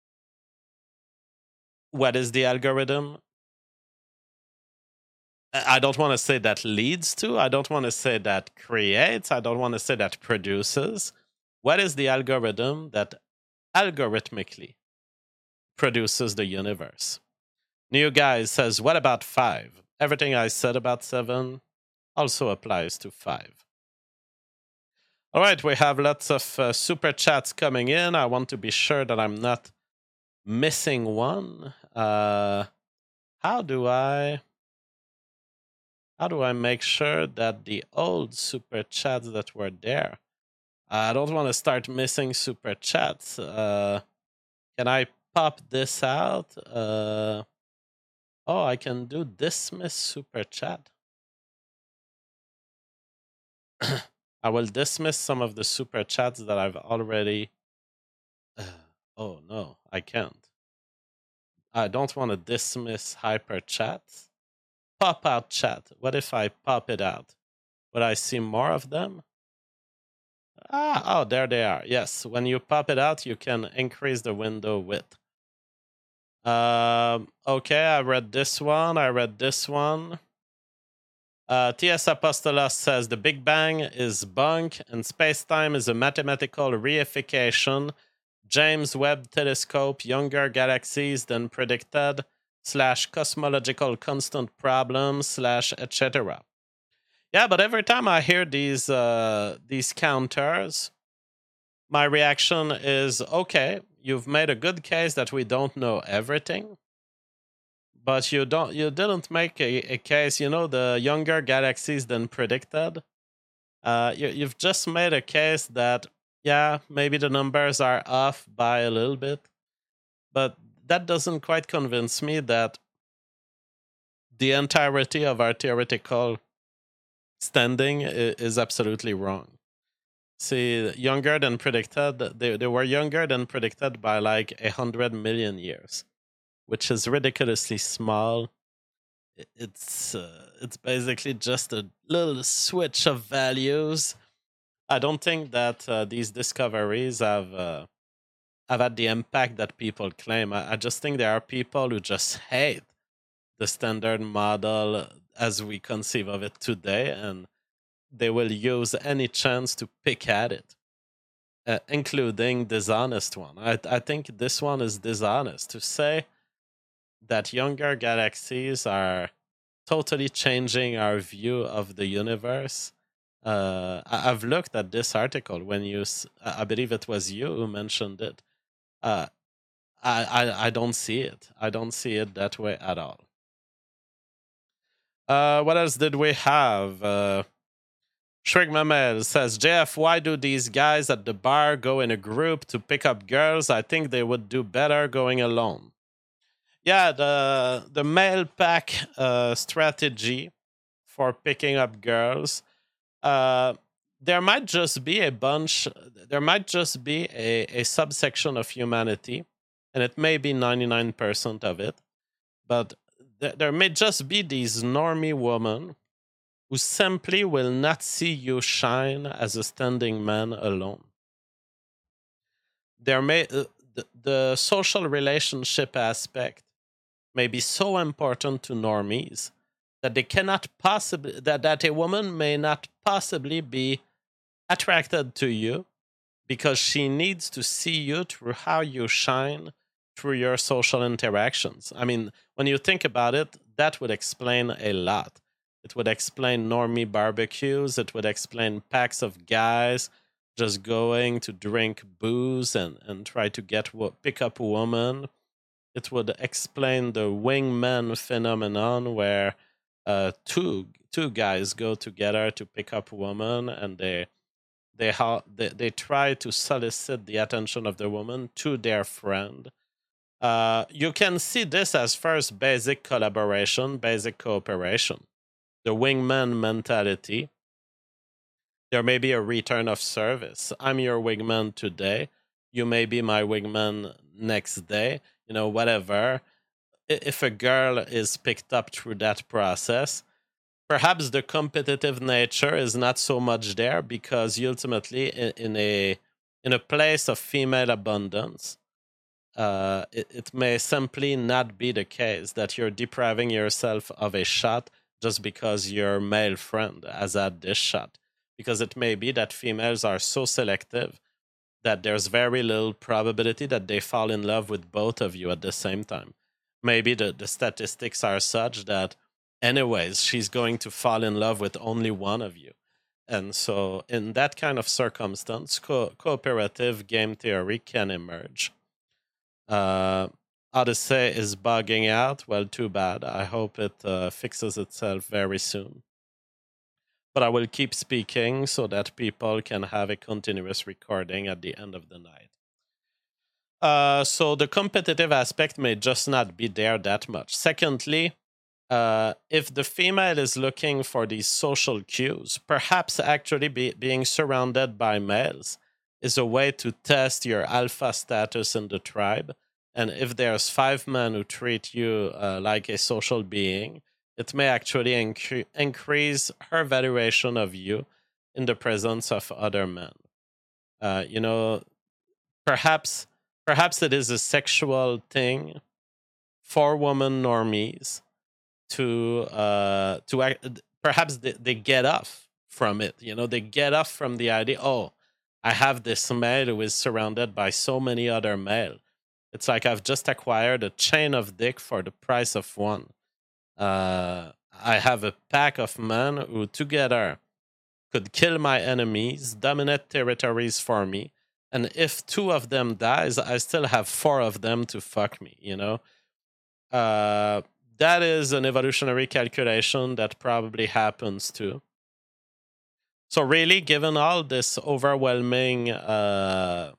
What is the algorithm? I don't want to say that leads to. I don't want to say that creates. I don't want to say that produces. What is the algorithm that algorithmically produces the universe. New Guy says, what about five? Everything I said about seven also applies to five. All right, we have lots of uh, super chats coming in. I want to be sure that I'm not missing one. Uh, how do I... How do I make sure that the old super chats that were there? I don't want to start missing super chats. Uh, can I pop this out? Uh, oh, I can do dismiss super chat. I will dismiss some of the super chats that I've already... Uh, oh, no, I can't. I don't want to dismiss hyper chats. Pop out chat. What if I pop it out? Would I see more of them? Ah, oh, there they are. Yes, when you pop it out, you can increase the window width. Um, okay, I read this one. I read this one. Uh, T S Apostolos says the Big Bang is bunk and space-time is a mathematical reification. James Webb Telescope, younger galaxies than predicted, slash cosmological constant problem, slash et cetera. Yeah, but every time I hear these uh, these counters, my reaction is, okay, you've made a good case that we don't know everything, but you don't you didn't make a, a case, you know, the younger galaxies than predicted. Uh, you, you've just made a case that, yeah, maybe the numbers are off by a little bit, but that doesn't quite convince me that the entirety of our theoretical standing is absolutely wrong. See, younger than predicted, they, they were younger than predicted by like a hundred million years, which is ridiculously small. It's uh, it's basically just a little switch of values. I don't think that uh, these discoveries have uh, have had the impact that people claim. I, I just think there are people who just hate the standard model as we conceive of it today, and they will use any chance to pick at it, uh, including dishonest one. I, I think this one is dishonest to say that younger galaxies are totally changing our view of the universe. Uh, I, I've looked at this article when you, I believe it was you who mentioned it. Uh, I, I, I don't see it. I don't see it that way at all. Uh, what else did we have? Uh, Shrek Mamel says, J F, why do these guys at the bar go in a group to pick up girls? I think they would do better going alone. Yeah, the the male pack uh, strategy for picking up girls. Uh, there might just be a bunch, there might just be a, a subsection of humanity, and it may be ninety-nine percent of it, but th- there may just be these normie women who simply will not see you shine as a standing man alone. There may uh, the, the social relationship aspect may be so important to normies that they cannot possibly that, that a woman may not possibly be attracted to you because she needs to see you through how you shine through your social interactions. I mean, when you think about it, that would explain a lot. It would explain normie barbecues. It would explain packs of guys just going to drink booze and, and try to get pick up a woman. It would explain the wingman phenomenon where uh, two two guys go together to pick up a woman, and they they ha- they, they try to solicit the attention of the woman to their friend. Uh, you can see this as first basic collaboration, basic cooperation. The wingman mentality. There may be a return of service. I'm your wingman today. You may be my wingman next day. You know, whatever. If a girl is picked up through that process, perhaps the competitive nature is not so much there because ultimately, in a in a place of female abundance, uh, it, it may simply not be the case that you're depriving yourself of a shot just because your male friend has had this shot. Because it may be that females are so selective that there's very little probability that they fall in love with both of you at the same time. Maybe the, the statistics are such that, anyways, she's going to fall in love with only one of you. And so, in that kind of circumstance, co- cooperative game theory can emerge. Uh, Odyssey is bugging out. Well, too bad. I hope it uh, fixes itself very soon. But I will keep speaking so that people can have a continuous recording at the end of the night. Uh, so the competitive aspect may just not be there that much. Secondly, uh, if the female is looking for these social cues, perhaps actually be, being surrounded by males is a way to test your alpha status in the tribe. And if there's five men who treat you uh, like a social being, it may actually incre- increase her valuation of you in the presence of other men. Uh, you know, perhaps perhaps it is a sexual thing for women normies to uh, to act, perhaps they, they get off from it. You know, they get off from the idea, oh, I have this male who is surrounded by so many other male. It's like I've just acquired a chain of dick for the price of one. Uh, I have a pack of men who together could kill my enemies, dominate territories for me, and if two of them dies, I still have four of them to fuck me, you know? Uh, that is an evolutionary calculation that probably happens too. So really, given all this overwhelming, uh,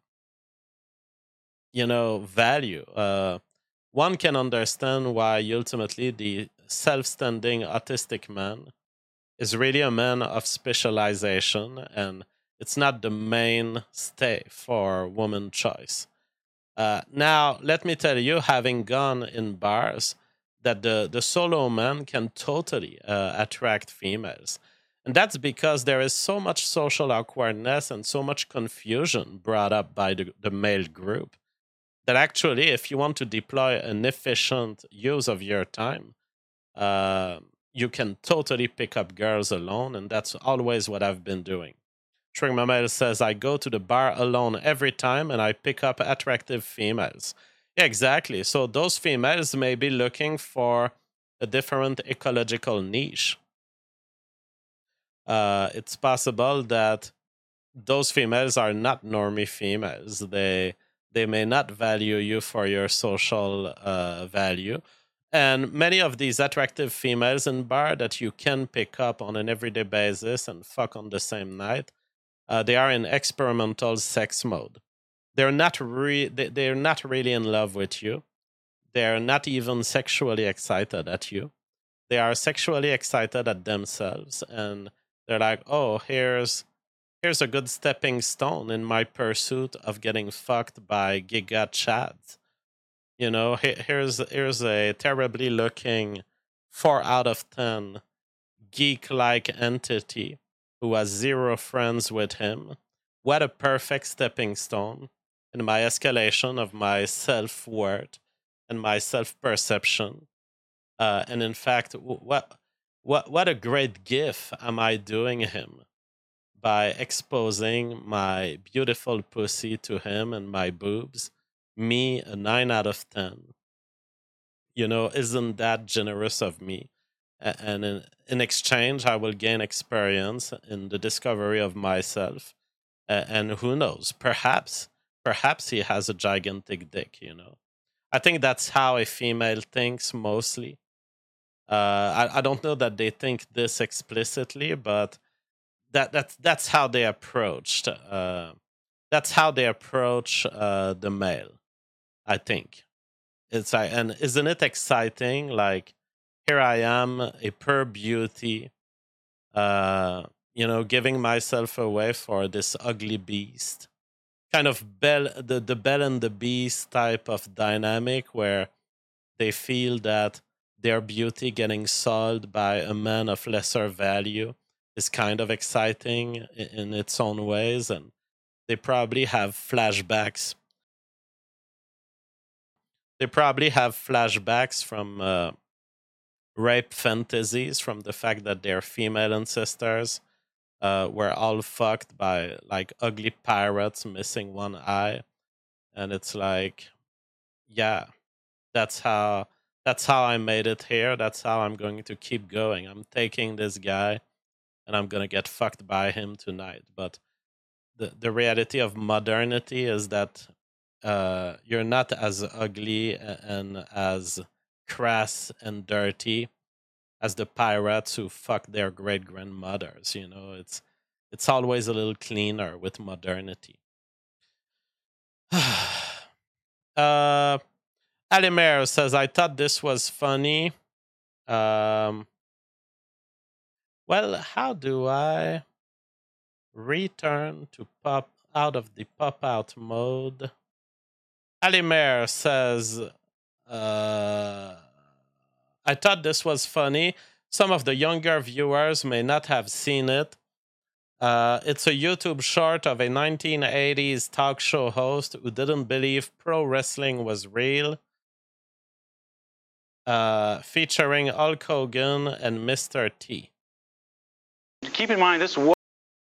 you know, value, uh, one can understand why ultimately the self-standing autistic man is really a man of specialization, and it's not the mainstay for woman choice. Uh, now, let me tell you, having gone in bars, that the, the solo man can totally uh, attract females. And that's because there is so much social awkwardness and so much confusion brought up by the, the male group that actually, if you want to deploy an efficient use of your time, uh, you can totally pick up girls alone, and that's always what I've been doing. Shrink Mamel says, I go to the bar alone every time and I pick up attractive females. Yeah, exactly. So those females may be looking for a different ecological niche. Uh, it's possible that those females are not normie females. They they may not value you for your social uh, value. And many of these attractive females in bar that you can pick up on an everyday basis and fuck on the same night, uh, they are in experimental sex mode. They're not re- they, they're not really in love with you. They're not even sexually excited at you. They are sexually excited at themselves, and they're like, oh, here's here's a good stepping stone in my pursuit of getting fucked by Giga Chad. You know, here's here's a terribly looking four out of ten geek-like entity who has zero friends with him. What a perfect stepping stone in my escalation of my self-worth and my self-perception. Uh, and in fact, what what what a great gift am I doing him by exposing my beautiful pussy to him and my boobs. Me, a nine out of ten. You know, isn't that generous of me? And in, in exchange, I will gain experience in the discovery of myself. And who knows, perhaps, perhaps he has a gigantic dick, you know. I think that's how a female thinks mostly. Uh, I, I don't know that they think this explicitly, but that, that that's how they approached. Uh, that's how they approach uh, the male, I think. It's like, and isn't it exciting? Like, here I am, a pure beauty, uh, you know, giving myself away for this ugly beast. Kind of bell, the, the Belle and the Beast type of dynamic where they feel that their beauty getting sold by a man of lesser value is kind of exciting in, in its own ways. And they probably have flashbacks. They probably have flashbacks from uh, rape fantasies, from the fact that their female ancestors uh, we're all fucked by like ugly pirates missing one eye, and it's like, yeah, that's how that's how I made it here. That's how I'm going to keep going. I'm taking this guy, and I'm gonna get fucked by him tonight. But the the reality of modernity is that uh, you're not as ugly and as crass and dirty as the pirates who fucked their great grandmothers. You know, it's it's always a little cleaner with modernity. uh, Alimer says, "I thought this was funny." Um, well, how do I return to pop out of the pop out mode? Alimer says, uh, I thought this was funny. Some of the younger viewers may not have seen it. Uh, it's a YouTube short of a nineteen eighties talk show host who didn't believe pro wrestling was real, uh, featuring Hulk Hogan and Mister T. Keep in mind, this was...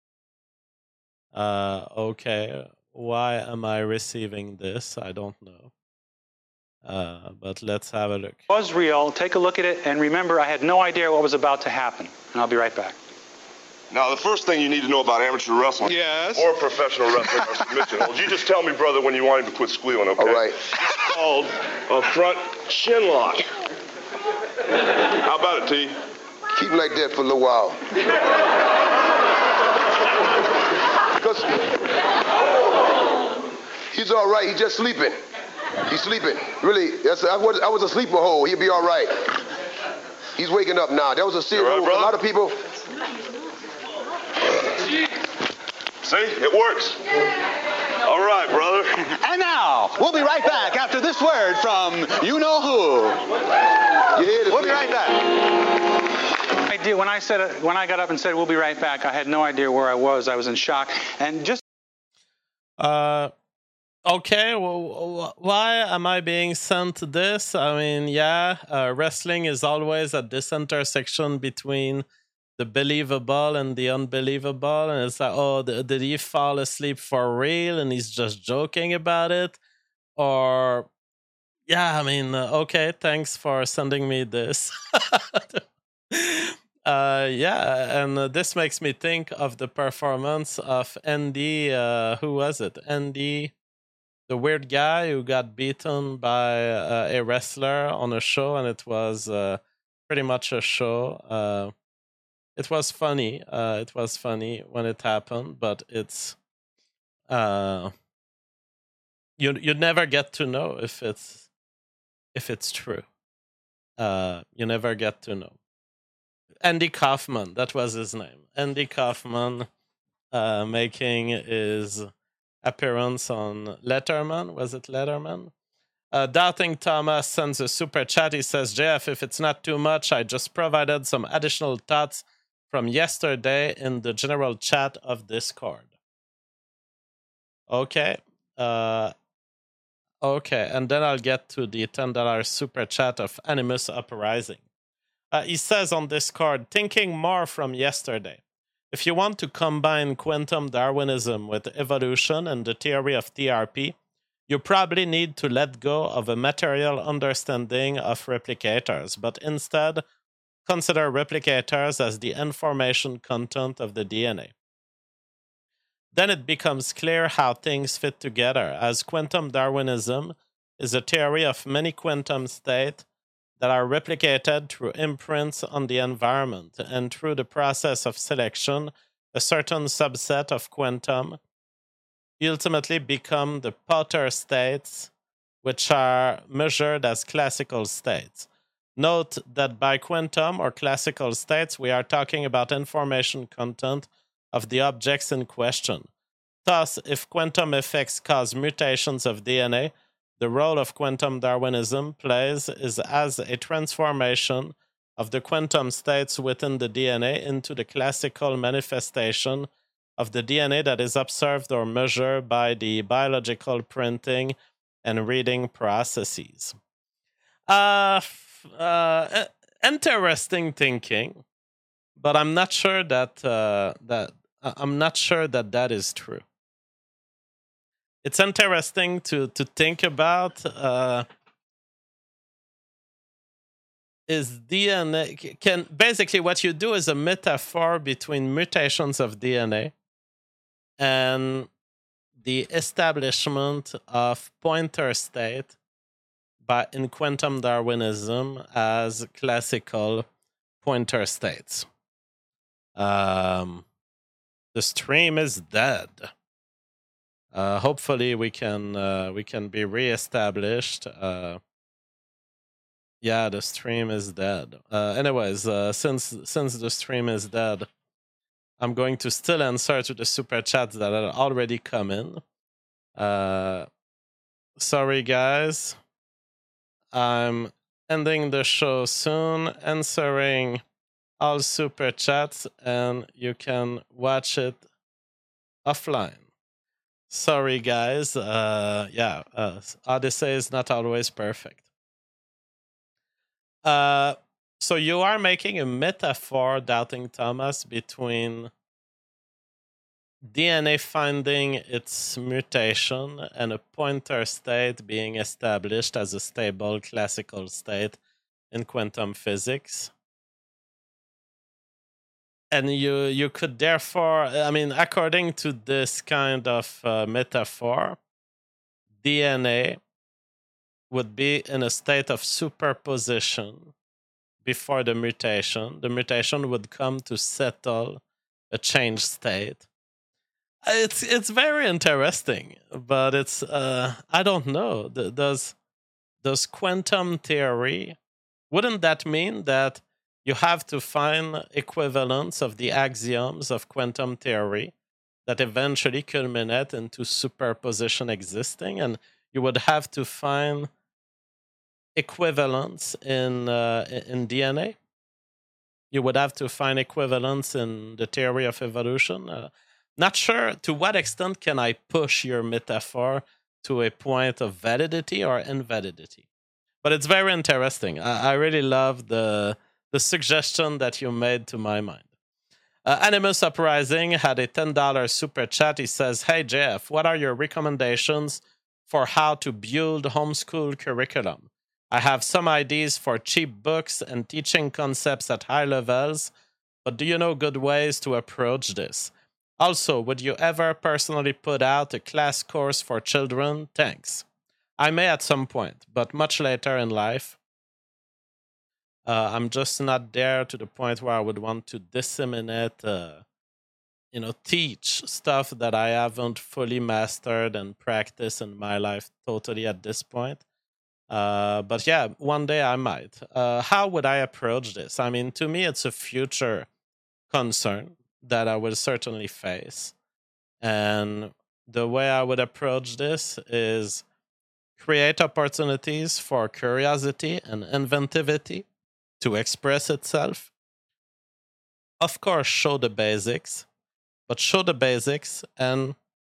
Uh, okay. Why am I receiving this? I don't know. Uh, but let's have a look. was real. Take a look at it, and remember, I had no idea what was about to happen. And I'll be right back. Now, the first thing you need to know about amateur wrestling, Yes. or professional wrestling or submission holds, you just tell me, brother, when you want him to quit squealing, okay? All right. It's called a front chin lock. How about it, T? Keep him like that for a little while. Because he's all right. He's just sleeping. He's sleeping. Really, that's, I, was, I was a sleeper hole. He'll be all right. He's waking up now. That was a serious All right, move. A brother? lot of people... See? It works. All right, brother. And now, we'll be right back after this word from you-know-who. You hear this? We'll be right back. I did, when I said it, when I got up and said we'll be right back, I had no idea where I was. I was in shock. And just... Uh, okay, well, why am I being sent this? I mean, yeah, uh, wrestling is always at this intersection between the believable and the unbelievable. And it's like, oh, th- did he fall asleep for real and he's just joking about it? Or, yeah, I mean, uh, okay, thanks for sending me this. uh, yeah, and uh, this makes me think of the performance of Andy, uh, who was it? Andy, the weird guy who got beaten by uh, a wrestler on a show, and it was uh, pretty much a show. Uh, it was funny. Uh, it was funny when it happened, but it's uh, you you never get to know if it's if it's true. Uh, you never get to know. Andy Kaufman, that was his name. Andy Kaufman, uh, making his appearance on Letterman. Was it Letterman? Uh, Doubting Thomas sends a super chat. He says, J F, if it's not too much, I just provided some additional thoughts from yesterday in the general chat of Discord. Okay. Uh, okay, and then I'll get to the ten dollars super chat of Animus Uprising. Uh, he says on Discord, thinking more from yesterday. If you want to combine quantum Darwinism with evolution and the theory of T R P, you probably need to let go of a material understanding of replicators, but instead consider replicators as the information content of the D N A. Then it becomes clear how things fit together, as quantum Darwinism is a theory of many quantum states that are replicated through imprints on the environment, and through the process of selection, a certain subset of quantum ultimately become the Potter states, which are measured as classical states. Note that by quantum or classical states, we are talking about information content of the objects in question. Thus, if quantum effects cause mutations of D N A, the role of quantum Darwinism plays is as a transformation of the quantum states within the D N A into the classical manifestation of the D N A that is observed or measured by the biological printing and reading processes. Uh, uh, interesting thinking, but I'm not sure that uh, that I- I'm not sure that that is true. It's interesting to to think about. Uh, is D N A can basically what you do is a metaphor between mutations of D N A and the establishment of pointer state by in quantum Darwinism as classical pointer states. Um, the stream is dead. Uh, hopefully, we can uh, we can be reestablished. Uh, yeah, the stream is dead. Uh, anyways, uh, since since the stream is dead, I'm going to still answer to the super chats that are already come in. Uh, sorry, guys. I'm ending the show soon, answering all super chats, and you can watch it offline. Sorry, guys. Uh, yeah, uh, Odyssey is not always perfect. Uh, so you are making a metaphor, Doubting Thomas, between D N A finding its mutation and a pointer state being established as a stable classical state in quantum physics. And you you could therefore, I mean, according to this kind of uh, metaphor, D N A would be in a state of superposition before the mutation. The mutation would come to settle a changed state. It's it's very interesting, but it's uh, I don't know. Does does quantum theory, wouldn't that mean that you have to find equivalents of the axioms of quantum theory that eventually culminate into superposition existing, and you would have to find equivalents in uh, in D N A? You would have to find equivalents in the theory of evolution. Uh, not sure to what extent can I push your metaphor to a point of validity or invalidity, but it's very interesting. I, I really love the the suggestion that you made to my mind. Uh, Animus Uprising had a ten dollars super chat. He says, "Hey Jeff, what are your recommendations for how to build homeschool curriculum? I have some ideas for cheap books and teaching concepts at high levels, but do you know good ways to approach this? Also, would you ever personally put out a class course for children? Thanks. I may at some point, but much later in life. Uh, I'm just not there to the point where I would want to disseminate, uh, you know, teach stuff that I haven't fully mastered and practiced in my life totally at this point. Uh, but yeah, one day I might. Uh, how would I approach this? I mean, to me, it's a future concern that I will certainly face. And the way I would approach this is create opportunities for curiosity and inventivity to express itself. Of course, show the basics, but show the basics and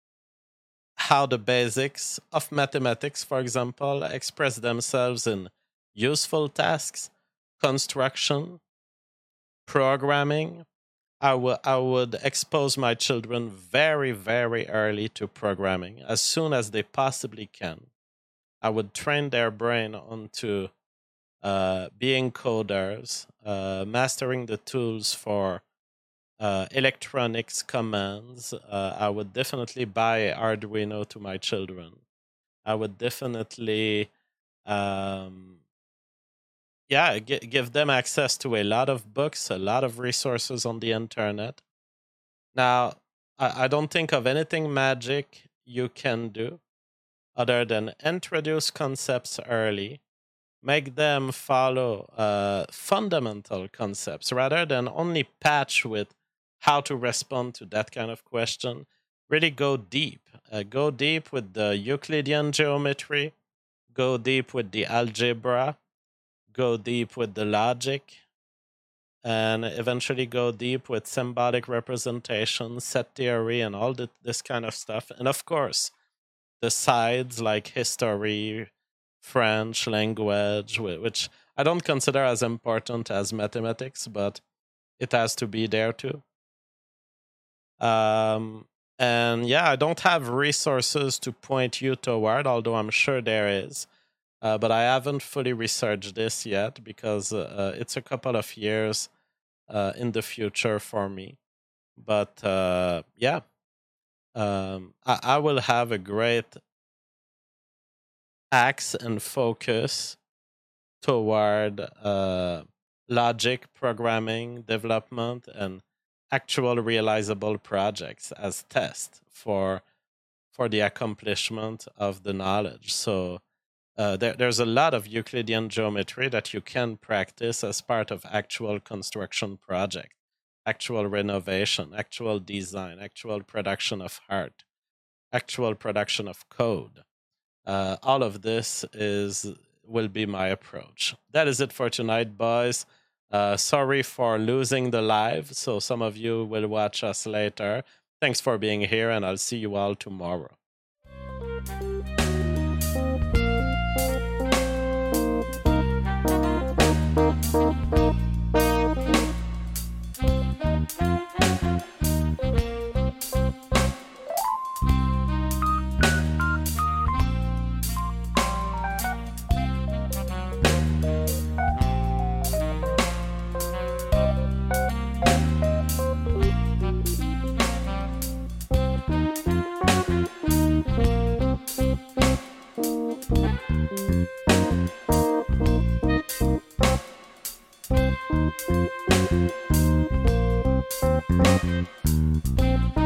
how the basics of mathematics, for example, express themselves in useful tasks, construction, programming. I would I would expose my children very, very early to programming, as soon as they possibly can. I would train their brain onto uh, being coders, uh, mastering the tools for uh, electronics commands. Uh, I would definitely buy Arduino to my children. I would definitely, um, yeah, g- give them access to a lot of books, a lot of resources on the internet. Now, I, I don't think of anything magic you can do other than introduce concepts early, make them follow uh, fundamental concepts rather than only patch with how to respond to that kind of question. Really go deep. Uh, go deep with the Euclidean geometry. Go deep with the algebra. Go deep with the logic. And eventually go deep with symbolic representation, set theory, and all the, this kind of stuff. And of course, the sides like history, French language, which I don't consider as important as mathematics, but it has to be there too. Um, and yeah, I don't have resources to point you toward, although I'm sure there is. Uh, but I haven't fully researched this yet because uh, it's a couple of years uh, in the future for me. But uh, yeah, um, I, I will have a great axe and focus toward uh, logic, programming, development, and actual realizable projects as test for for the accomplishment of the knowledge. So uh, there, there's a lot of Euclidean geometry that you can practice as part of actual construction project, actual renovation, actual design, actual production of art, actual production of code. Uh, all of this is will be my approach. That is it for tonight, boys. Uh, sorry for losing the live, so some of you will watch us later. Thanks for being here, and I'll see you all tomorrow. Thank you.